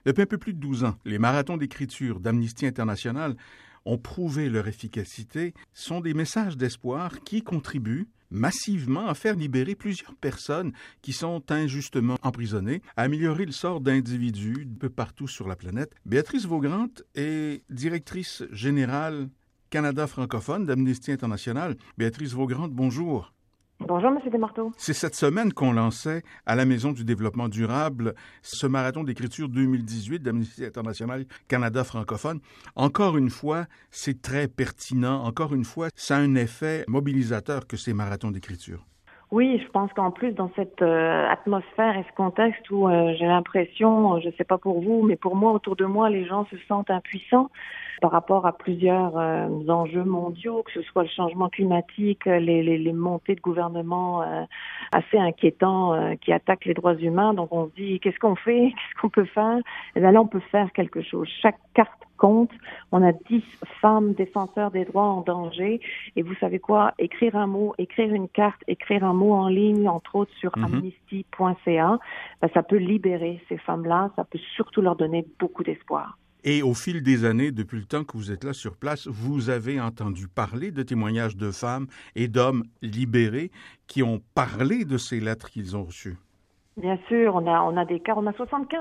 Depuis un peu plus de 12 ans, les marathons d'écriture d'Amnesty International ont prouvé leur efficacité, sont des messages d'espoir qui contribuent massivement à faire libérer plusieurs personnes qui sont injustement emprisonnées, à améliorer le sort d'individus un peu partout sur la planète. Béatrice Vaugrant est directrice générale Canada francophone d'Amnesty International. Béatrice Vaugrant, bonjour. Bonjour, M. Desmarteaux. C'est cette semaine qu'on lançait à la Maison du développement durable ce marathon d'écriture 2018 d'Amnesty International Canada francophone. Encore une fois, c'est très pertinent. Encore une fois, ça a un effet mobilisateur que ces marathons d'écriture. Oui, je pense qu'en plus, dans cette atmosphère et ce contexte où j'ai l'impression, je ne sais pas pour vous, mais pour moi, autour de moi, les gens se sentent impuissants par rapport à plusieurs enjeux mondiaux, que ce soit le changement climatique, les montées de gouvernements assez inquiétants qui attaquent les droits humains. Donc on se dit, qu'est-ce qu'on fait? Qu'est-ce qu'on peut faire? Et bien là, on peut faire quelque chose. Chaque carte compte. On a 10 femmes défenseurs des droits en danger. Et vous savez quoi? Écrire un mot, écrire une carte, écrire un mot en ligne, entre autres sur amnesty.ca, ça peut libérer ces femmes-là. Ça peut surtout leur donner beaucoup d'espoir. Et au fil des années, depuis le temps que vous êtes là sur place, vous avez entendu parler de témoignages de femmes et d'hommes libérés qui ont parlé de ces lettres qu'ils ont reçues. Bien sûr, on a des cas, on a 75%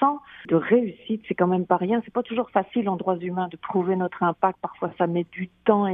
de réussite, c'est quand même pas rien. C'est pas toujours facile en droits humains de prouver notre impact. Parfois, ça met du temps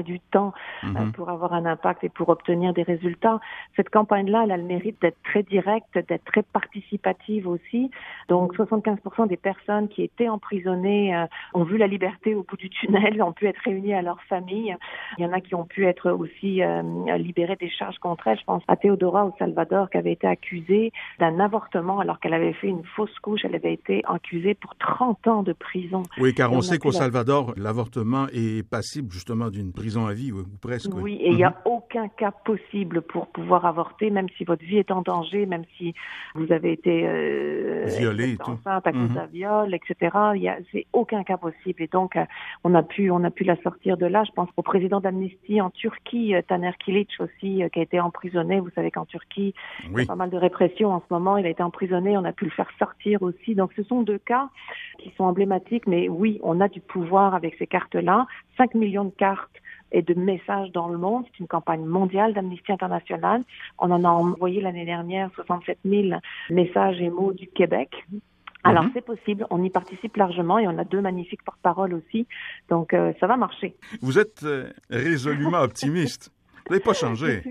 pour avoir un impact et pour obtenir des résultats. Cette campagne-là, elle a le mérite d'être très directe, d'être très participative aussi. Donc, 75% des personnes qui étaient emprisonnées ont vu la liberté au bout du tunnel, ont pu être réunies à leur famille. Il y en a qui ont pu être aussi libérées des charges contre elles. Je pense à Théodora au Salvador qui avait été accusée d'un avortement alors qu'elle avait fait une fausse couche. Elle avait été accusée pour 30 ans de prison. Oui, car on sait qu'au Salvador, l'avortement est passible justement d'une prison à vie, ou presque. Oui, et il n'y a aucun cas possible pour pouvoir avorter, même si votre vie est en danger, même si vous avez été violée, enceinte à cause d'un viol, etc. C'est aucun cas possible. Et donc, on a pu la sortir de là. Je pense au président d'Amnesty en Turquie, Taner Kilic aussi, qui a été emprisonné. Vous savez qu'en Turquie, il y a pas mal de répression en ce moment. Il a été emprisonné, on a pu le faire sortir aussi. Donc ce sont 2 cas qui sont emblématiques, mais oui, on a du pouvoir avec ces cartes-là. 5 millions de cartes et de messages dans le monde. C'est une campagne mondiale d'Amnesty International. On en a envoyé l'année dernière 67 000 messages et mots du Québec. Alors c'est possible, on y participe largement et on a 2 magnifiques porte-paroles aussi. Donc ça va marcher. Vous êtes résolument optimiste. Vous n'avez pas changé.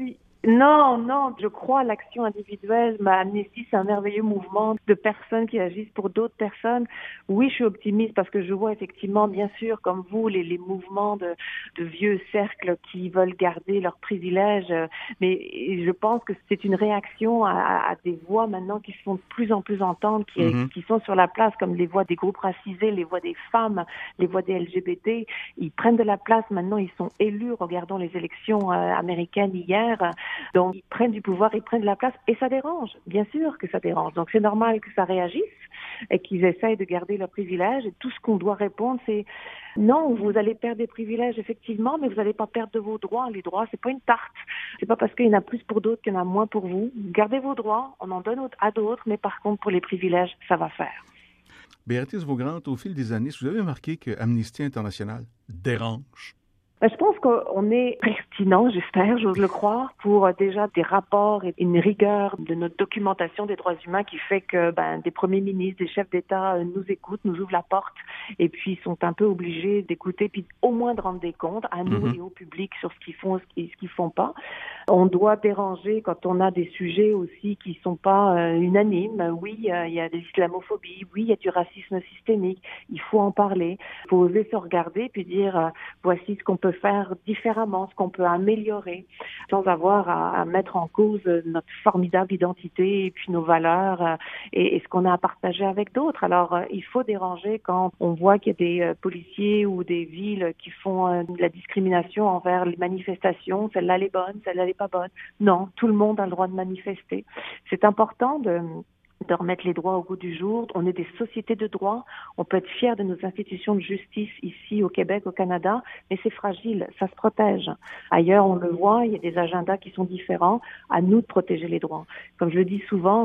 Non, je crois à l'action individuelle. Amnesty, c'est un merveilleux mouvement de personnes qui agissent pour d'autres personnes. Oui, je suis optimiste parce que je vois effectivement, bien sûr, comme vous, les mouvements de vieux cercles qui veulent garder leurs privilèges. Mais je pense que c'est une réaction à des voix maintenant qui se font de plus en plus entendre, qui sont sur la place, comme les voix des groupes racisés, les voix des femmes, les voix des LGBT. Ils prennent de la place maintenant, ils sont élus. Regardons les élections américaines hier. Donc, ils prennent du pouvoir, ils prennent de la place et ça dérange. Bien sûr que ça dérange. Donc, c'est normal que ça réagisse et qu'ils essayent de garder leurs privilèges. Et tout ce qu'on doit répondre, c'est non, vous allez perdre des privilèges, effectivement, mais vous n'allez pas perdre de vos droits. Les droits, c'est pas une tarte. C'est pas parce qu'il y en a plus pour d'autres qu'il y en a moins pour vous. Gardez vos droits, on en donne à d'autres, mais par contre, pour les privilèges, ça va faire. Béatrice Vaugrant, au fil des années, vous avez remarqué que Amnesty International dérange? Je pense qu'on est pertinent, j'espère, j'ose le croire, pour déjà des rapports et une rigueur de notre documentation des droits humains qui fait que des premiers ministres, des chefs d'État nous écoutent, nous ouvrent la porte et puis sont un peu obligés d'écouter puis au moins de rendre des comptes à nous et au public sur ce qu'ils font et ce qu'ils font pas. On doit déranger quand on a des sujets aussi qui sont pas unanimes. Oui, il y a de l'islamophobie, oui, il y a du racisme systémique. Il faut en parler. Il faut oser se regarder puis dire voici ce qu'on peut faire différemment, ce qu'on peut améliorer, sans avoir à mettre en cause notre formidable identité et puis nos valeurs et ce qu'on a à partager avec d'autres. Alors, il faut déranger quand on voit qu'il y a des policiers ou des villes qui font de la discrimination envers les manifestations. Celle-là, elle est bonne, celle-là, elle est pas bonne. Non, tout le monde a le droit de manifester. C'est important de remettre les droits au goût du jour. On est des sociétés de droit. On peut être fiers de nos institutions de justice ici au Québec, au Canada, mais c'est fragile, ça se protège. Ailleurs, on le voit, il y a des agendas qui sont différents. À nous de protéger les droits. Comme je le dis souvent, c'est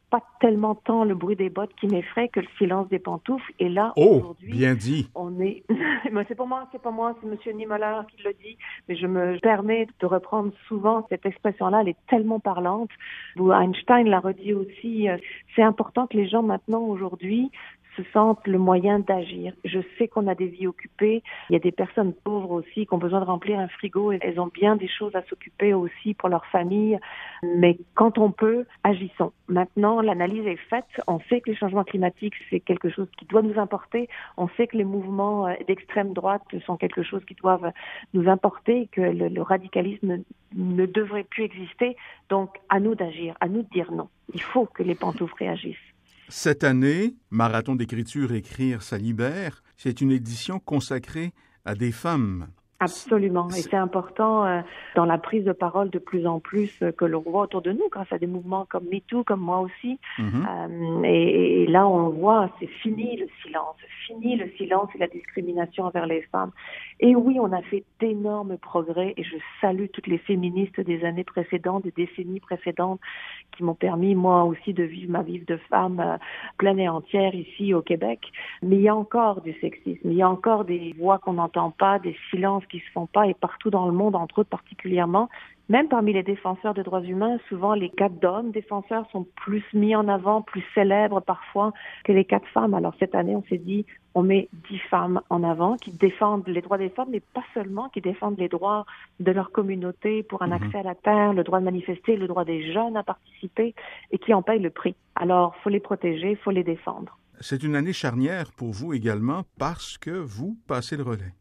pas tellement tant le bruit des bottes qui m'effraie que le silence des pantoufles. Et là, aujourd'hui, bien dit. On est... Mais c'est pas moi, c'est Monsieur Niemöller qui le dit. Mais je me permets de reprendre souvent cette expression-là. Elle est tellement parlante. Einstein l'a redit aussi. C'est important que les gens maintenant, aujourd'hui, se sentent le moyen d'agir. Je sais qu'on a des vies occupées. Il y a des personnes pauvres aussi qui ont besoin de remplir un frigo. Elles ont bien des choses à s'occuper aussi pour leur famille. Mais quand on peut, agissons. Maintenant, l'analyse est faite. On sait que les changements climatiques, c'est quelque chose qui doit nous importer. On sait que les mouvements d'extrême droite sont quelque chose qui doivent nous importer, que le radicalisme ne devrait plus exister. Donc, à nous d'agir, à nous de dire non. Il faut que les pantoufles réagissent. Cette année, Marathon d'écriture Écrire, ça libère, c'est une édition consacrée à des femmes. Absolument. Et c'est important dans la prise de parole de plus en plus que l'on voit autour de nous grâce à des mouvements comme MeToo, comme moi aussi. Et là, on voit, c'est fini le silence et la discrimination envers les femmes. Et oui, on a fait d'énormes progrès et je salue toutes les féministes des années précédentes, des décennies précédentes qui m'ont permis, moi aussi, de vivre ma vie de femme pleine et entière ici au Québec. Mais il y a encore du sexisme, il y a encore des voix qu'on n'entend pas, des silences qui se font pas et partout dans le monde, entre autres particulièrement. Même parmi les défenseurs des droits humains, souvent les cas d'hommes défenseurs sont plus mis en avant, plus célèbres parfois que les cas de femmes. Alors cette année, on s'est dit, on met 10 femmes en avant qui défendent les droits des femmes, mais pas seulement, qui défendent les droits de leur communauté pour un accès à la terre, le droit de manifester, le droit des jeunes à participer et qui en payent le prix. Alors, faut les protéger, faut les défendre. C'est une année charnière pour vous également parce que vous passez le relais.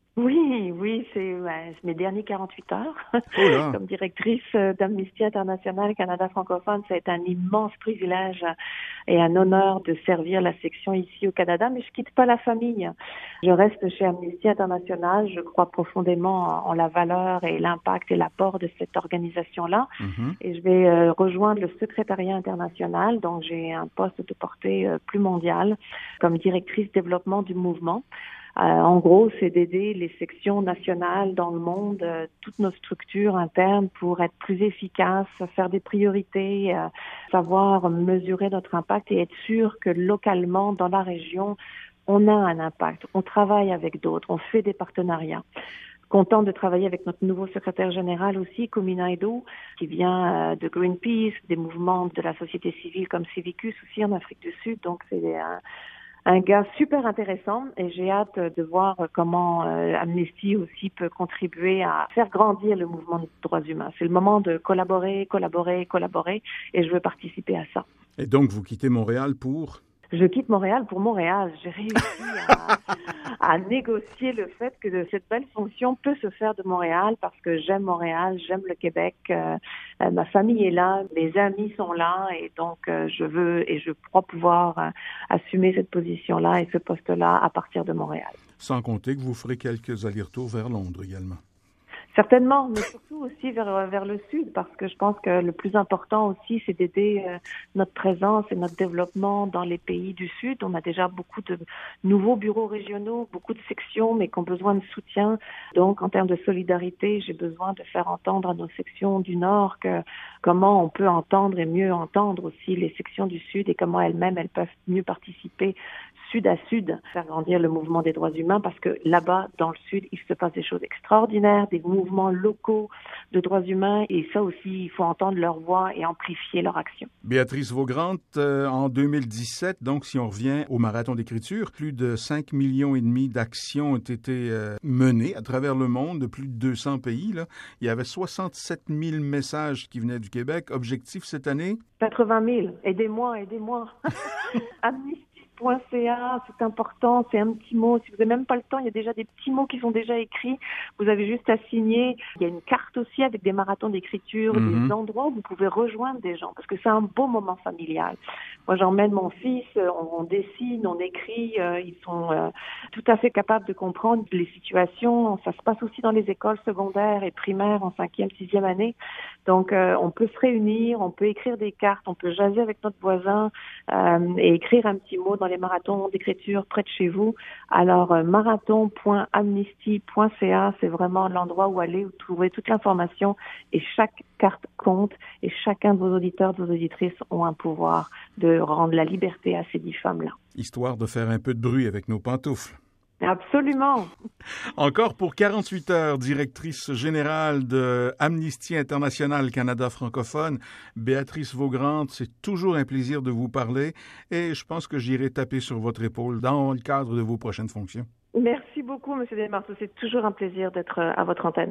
Oui, c'est mes derniers 48 heures. Comme directrice d'Amnesty International Canada francophone, ça a été un immense privilège et un honneur de servir la section ici au Canada, mais je quitte pas la famille. Je reste chez Amnesty International, je crois profondément en la valeur et l'impact et l'apport de cette organisation-là. Et je vais rejoindre le secrétariat international, donc j'ai un poste de portée plus mondiale comme directrice développement du mouvement. En gros, c'est d'aider les sections nationales dans le monde, toutes nos structures internes pour être plus efficaces, faire des priorités, savoir mesurer notre impact et être sûr que localement, dans la région, on a un impact. On travaille avec d'autres, on fait des partenariats. Content de travailler avec notre nouveau secrétaire général aussi, Kumi Naidoo, qui vient de Greenpeace, des mouvements de la société civile comme Civicus aussi en Afrique du Sud. Donc, c'est un gars super intéressant et j'ai hâte de voir comment Amnesty aussi peut contribuer à faire grandir le mouvement des droits humains. C'est le moment de collaborer et je veux participer à ça. Et donc, vous quittez Montréal pour... Je quitte Montréal pour Montréal. J'ai réussi à négocier le fait que cette belle fonction peut se faire de Montréal parce que j'aime Montréal, j'aime le Québec. Ma famille est là, mes amis sont là et donc je veux et je crois pouvoir assumer cette position-là et ce poste-là à partir de Montréal. Sans compter que vous ferez quelques allers-retours vers Londres également. Certainement, mais surtout aussi vers le sud, parce que je pense que le plus important aussi, c'est d'aider notre présence et notre développement dans les pays du sud. On a déjà beaucoup de nouveaux bureaux régionaux, beaucoup de sections, mais qui ont besoin de soutien. Donc, en termes de solidarité, j'ai besoin de faire entendre à nos sections du nord comment on peut entendre et mieux entendre aussi les sections du sud et comment elles peuvent mieux participer sud à sud, faire grandir le mouvement des droits humains parce que là-bas, dans le sud, il se passe des choses extraordinaires, des mouvements locaux de droits humains et ça aussi, il faut entendre leur voix et amplifier leur action. Béatrice Vaugrante, en 2017, donc si on revient au marathon d'écriture, plus de 5,5 millions d'actions ont été menées à travers le monde, de plus de 200 pays. Là. Il y avait 67 000 messages qui venaient du Québec. Objectif cette année? 80 000. Aidez-moi. Amnesty.ca, c'est important, c'est un petit mot. Si vous n'avez même pas le temps, il y a déjà des petits mots qui sont déjà écrits. Vous avez juste à signer. Il y a une carte aussi avec des marathons d'écriture, des endroits où vous pouvez rejoindre des gens parce que c'est un beau moment familial. Moi, j'emmène mon fils, on dessine, on écrit. Ils sont tout à fait capables de comprendre les situations. Ça se passe aussi dans les écoles secondaires et primaires en 5e, 6e année. Donc, on peut se réunir, on peut écrire des cartes, on peut jaser avec notre voisin et écrire un petit mot dans les les marathons d'écriture près de chez vous. Alors, marathon.amnesty.ca, c'est vraiment l'endroit où aller, où trouver toute l'information et chaque carte compte et chacun de vos auditeurs, de vos auditrices ont un pouvoir de rendre la liberté à ces 10 femmes-là. Histoire de faire un peu de bruit avec nos pantoufles. Absolument. Encore pour 48 heures, directrice générale de Amnesty International Canada francophone, Béatrice Vaugrande, c'est toujours un plaisir de vous parler et je pense que j'irai taper sur votre épaule dans le cadre de vos prochaines fonctions. Merci beaucoup, M. Desmarceaux. C'est toujours un plaisir d'être à votre antenne.